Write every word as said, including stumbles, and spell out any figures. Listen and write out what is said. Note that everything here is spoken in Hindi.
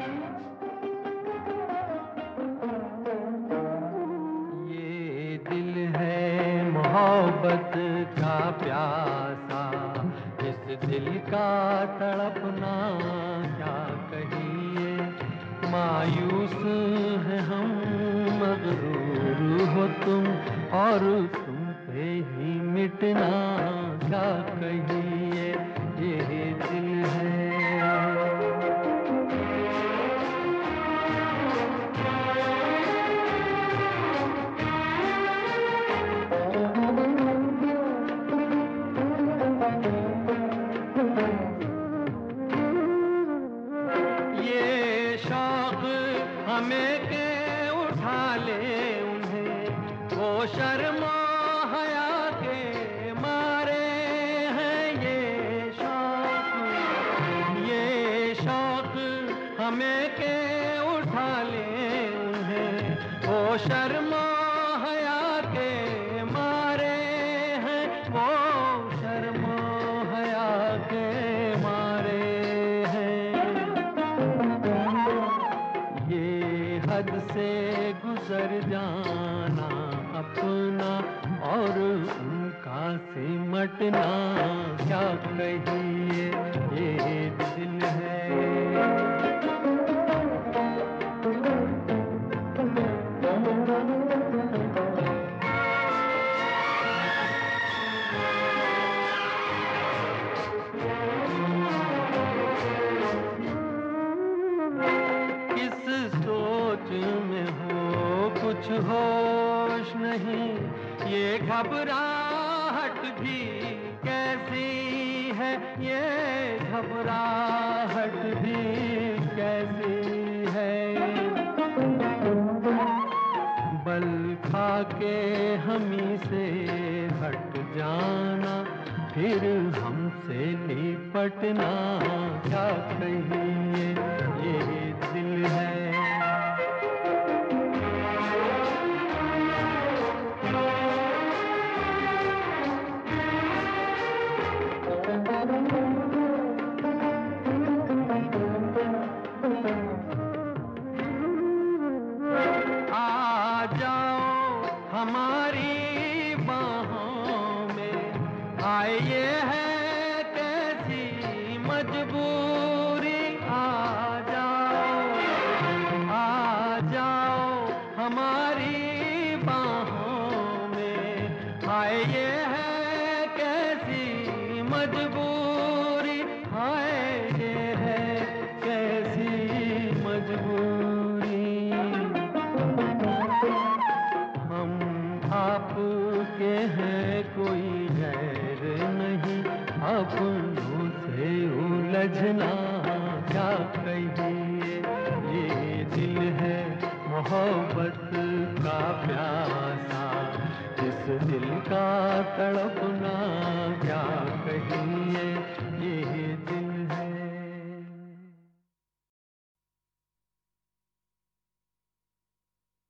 ये दिल है मोहब्बत का प्यासा, इस दिल का तड़पना क्या कहिए। मायूस है हम, मगरूर हो तुम, और तुम पे ही मिटना क्या कहिए। ये दिल है। ये शौक हमें के उठा ले उन्हें, वो शर्मा हया के मारे हैं। ये शौक, ये शौक हमें के उठा ले उन्हें, वो शर्मा हया के मारे हैं। वो शर्मा हया के मारे हैं। ये हद से गुजर जाना अपना, और उनका सिमटना क्या कहिए। ये दिल है। किस सोच में हो कुछ होश नहीं, ये घबराहट भी कैसी है। ये घबराहट भी कैसी है। बल खा के हमी से हट जाना, फिर हमसे लिपटना क्या कहिए। ये दिल है। आ जाओ हमारी बाहों में, आए ये है कैसी मजबूरी। आ जाओ, आ जाओ हमारी बाहों में, आए ये है कैसी मजबूरी। हाय ये है कैसी मजबूरी। हम आपके हैं, कोई गैर नहीं, अपनों से उलझना क्या कहिए। ये दिल है मोहब्बत का प्यासा, इस दिल का तड़पना